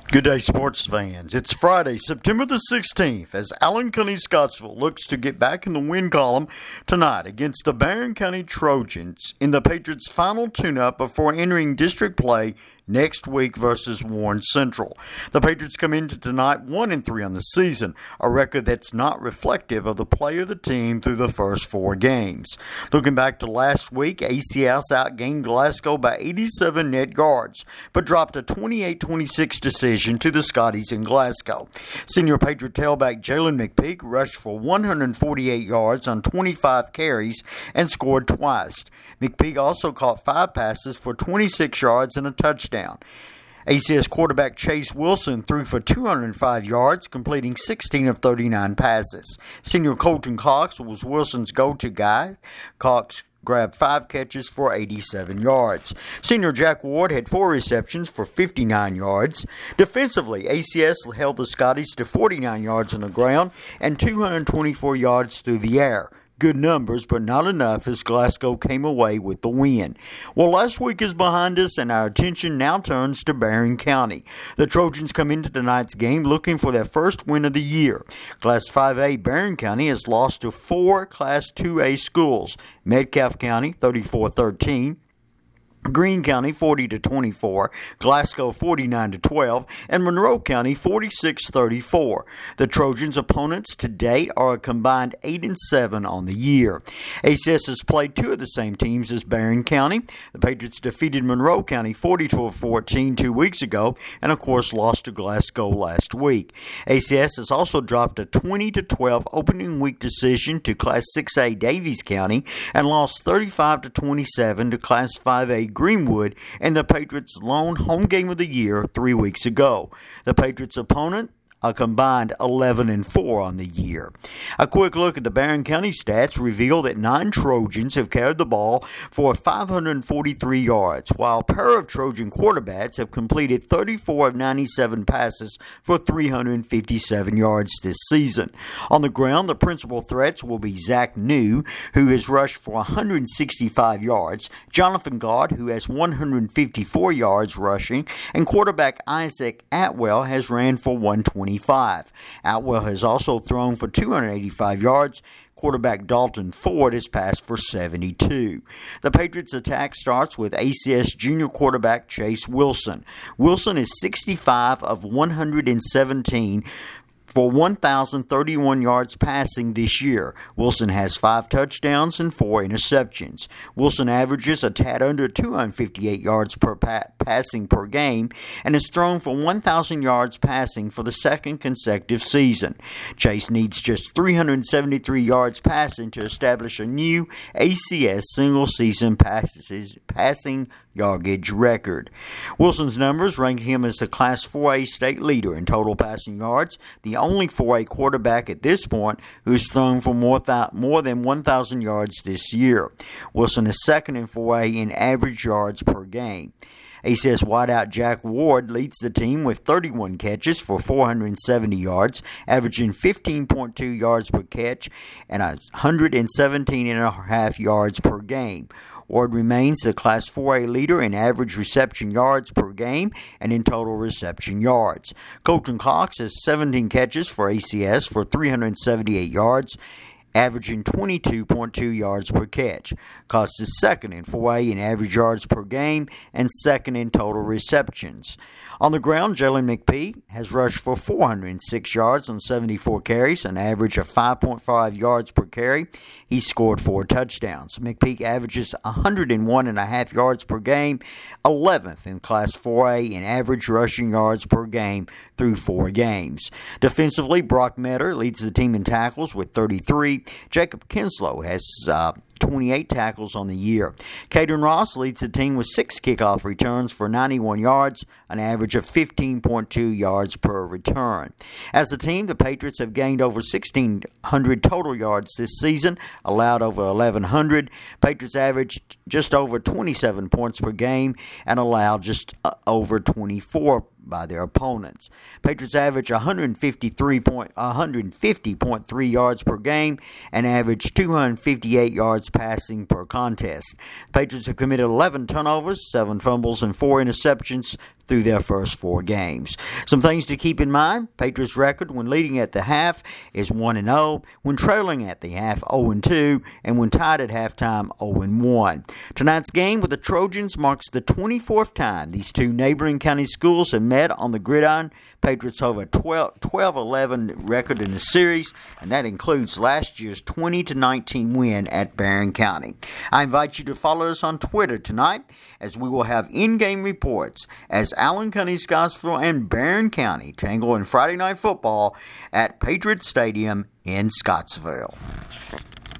Good day, sports fans. It's Friday, September the 16th, as Allen County Scottsville looks to get back in the win column tonight against the Barron County Trojans in the Patriots' final tune-up before entering district play next week versus Warren Central. The Patriots come into tonight 1-3 on the season, a record that's not reflective of the play of the team through the first 4 games. Looking back to last week, ACS outgained Glasgow by 87 net yards, but dropped a 28-26 decision to the Scotties in Glasgow. Senior Patriot tailback Jalen McPeak rushed for 148 yards on 25 carries and scored twice. McPeak also caught 5 passes for 26 yards and a touchdown. ACS quarterback Chase Wilson threw for 205 yards, completing 16 of 39 passes. Senior Colton Cox was Wilson's go-to guy. Cox grabbed 5 catches for 87 yards. Senior Jack Ward had 4 receptions for 59 yards. Defensively, ACS held the Scotties to 49 yards on the ground and 224 yards through the air. Good numbers, but not enough as Glasgow came away with the win. Well, last week is behind us, and our attention now turns to Barron County. The Trojans come into tonight's game looking for their first win of the year. Class 5A Barron County has lost to 4 Class 2A schools: Metcalfe County 34-13. Greene County 40-24, Glasgow 49-12, and Monroe County 46-34. The Trojans' opponents to date are a combined 8-7 on the year. ACS has played 2 of the same teams as Barron County. The Patriots defeated Monroe County 40-14 2 weeks ago, and of course lost to Glasgow last week. ACS has also dropped a 20-12 opening week decision to Class 6A Davies County and lost 35-27 to Class 5A Greenwood in the Patriots' lone home game of the year 3 weeks ago. The Patriots' opponent, a combined 11-4 on the year. A quick look at the Barron County stats reveal that 9 Trojans have carried the ball for 543 yards, while a pair of Trojan quarterbacks have completed 34 of 97 passes for 357 yards this season. On the ground, the principal threats will be Zach New, who has rushed for 165 yards, Jonathan Gott, who has 154 yards rushing, and quarterback Isaac Atwell has ran for 125. Atwell has also thrown for 285 yards. Quarterback Dalton Ford has passed for 72. The Patriots' attack starts with ACS junior quarterback Chase Wilson. Wilson is 65 of 117 for 1,031 yards passing this year. Wilson has 5 touchdowns and 4 interceptions. Wilson averages a tad under 258 yards per passing per game and has thrown for 1,000 yards passing for the second consecutive season. Chase needs just 373 yards passing to establish a new ACS single-season passing yardage record. Wilson's numbers rank him as the Class 4A state leader in total passing yards, the only 4A quarterback at this point who's thrown for more than 1,000 yards this year. Wilson is second in 4A in average yards per game. ACS wideout Jack Ward leads the team with 31 catches for 470 yards, averaging 15.2 yards per catch and 117.5 yards per game. Ward remains the Class 4A leader in average reception yards per game and in total reception yards. Colton Cox has 17 catches for ACS for 378 yards, averaging 22.2 yards per catch. Cox is second in 4A in average yards per game and second in total receptions. On the ground, Jalen McPeak has rushed for 406 yards on 74 carries, an average of 5.5 yards per carry. He scored 4 touchdowns. McPeak averages 101.5 yards per game, 11th in Class 4A in average rushing yards per game through 4 games. Defensively, Brock Metter leads the team in tackles with 33. Jacob Kinslow has 28 tackles on the year. Caden Ross leads the team with 6 kickoff returns for 91 yards, an average of 15.2 yards per return. As a team, the Patriots have gained over 1,600 total yards this season, allowed over 1,100. Patriots averaged just over 27 points per game and allowed just over 24 by their opponents. Patriots average 150.3 yards per game and average 258 yards passing per contest. Patriots have committed 11 turnovers, 7 fumbles, and 4 interceptions through their first 4 games. Some things to keep in mind: Patriots' record when leading at the half is 1-0, when trailing at the half 0-2, and when tied at halftime 0-1. Tonight's game with the Trojans marks the 24th time these two neighboring county schools have met on the gridiron. Patriots have a 12-11 record in the series, and that includes last year's 20-19 win at Barron County. I invite you to follow us on Twitter tonight, as we will have in-game reports as Allen County, Scottsville, and Barron County tangle in Friday Night Football at Patriot Stadium in Scottsville.